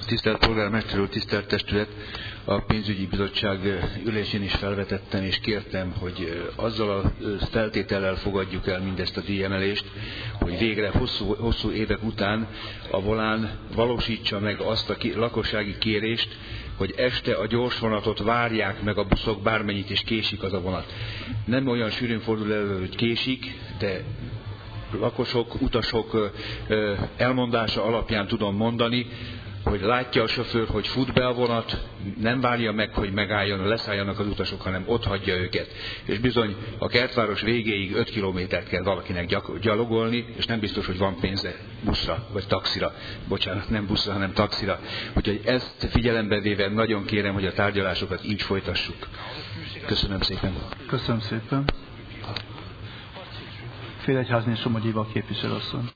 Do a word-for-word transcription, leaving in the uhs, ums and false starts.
Tisztelt polgármester úr, tisztelt testület! A pénzügyi bizottság ülésén is felvetettem és kértem, hogy azzal a feltétellel fogadjuk el mindezt a díjemelést, hogy végre hosszú, hosszú évek után a Volán valósítsa meg azt a lakossági kérést, hogy este a gyorsvonatot várják meg a buszok, bármennyit is késik az a vonat. Nem olyan sűrűn fordul elő, hogy késik, de lakosok, utasok elmondása alapján tudom mondani, hogy látja a sofőr, hogy fut be a vonat, nem várja meg, hogy megálljon, leszálljanak az utasok, hanem ott hagyja őket. És bizony a Kertváros végéig öt kilométert kell valakinek gyalogolni, és nem biztos, hogy van pénze buszra, vagy taxira. Bocsánat, nem buszra, hanem taxira. Úgyhogy ezt figyelembe véve nagyon kérem, hogy a tárgyalásokat így folytassuk. Köszönöm szépen. Köszönöm szépen. Félegyházni Somogyival képviselőasszony.